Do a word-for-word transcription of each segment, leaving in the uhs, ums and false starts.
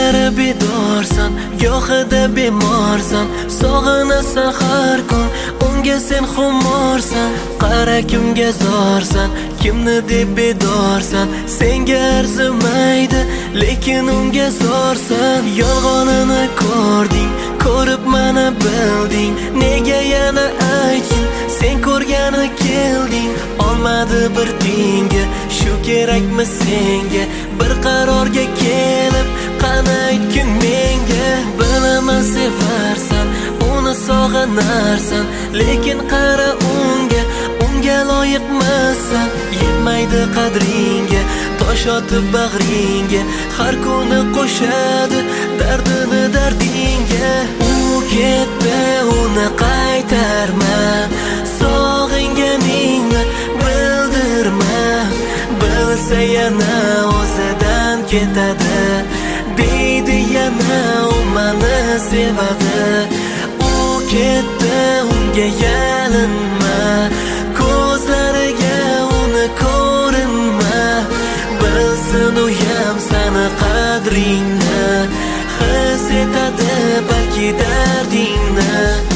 kechalari bedorsan, gohida bemorsan, sog'inasan har kun, unga sen xumorsan. Qara kimga zorsan, kimni deb bedorsan, senga arzimaydi, lekin unga zorsan. Yolg'onini ko'rding, ko'rib mana bilding, nega yana aytgin, sen ko'rgani kelding. Olmadi bir tenga, shu kerakmi senga? Bir qarorga kelib, qani aytgin menga. Bilaman sevarsan, uni sog'inarsan, lekin qara unga, unga loyiqmassan. Yetmaydi qadringga, tosh otib bag'ringga, har kuni qo'shadi dardini dardingga. U ketdi, uni qaytarma, sog'inganingni bildirma. Bilsa yana o'zidan ketadi, deydi yana u mani sevadi. U ketdi, unga yalinma, ko'zlariga uni ko'rinma. Bilsin uyam sani qadringni, his etadi balki dardingni.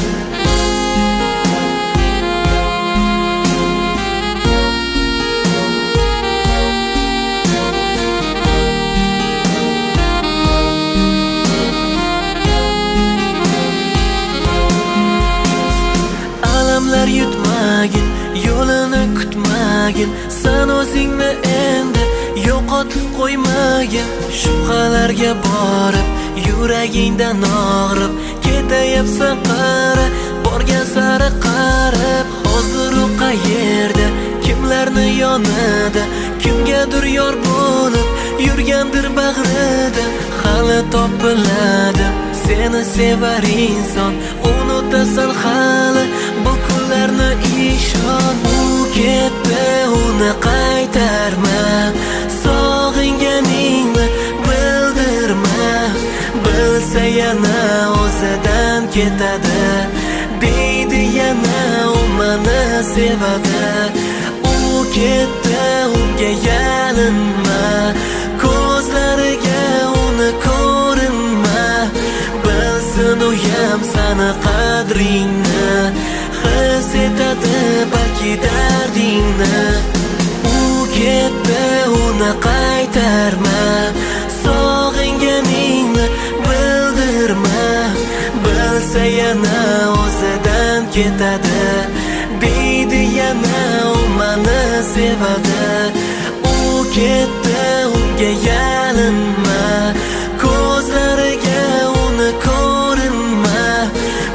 Alamlar yutmagin, yo'lini kutmagin, san o'zingni endi yo'qotib qo'ymagin. Shubhalarga borib, yuragingdan og'rib ketayapsan qara, borgan sari qarab. Hozir u qayerda, kimlarni yonida, kimgadir yor bo'lib yurgandir bag'rida. Hali topiladi seni sevar inson, unutasan hali bu kunlarni ishon. U ketdi, uni qaytarma, sog'inganingni bildirma. Bilsa yana o'zidan ketadi, deydi yana u mani sevadi. U ketdi, unga yalinma, ko'zlariga uni ko'rinma. Bilsin uyam sani qadringni, his etadi balki dardingni. U ketdi, uni qaytarma, sog'inganingni bildirma. Bilsa yana o'zidan ketadi, deydi yana u mani sevadi. U ketdi, unga yalinma, ko'zlariga uni ko'rinma.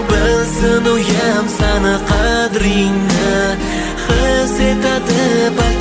Bilsin uyam sani qadringni, his etadi balki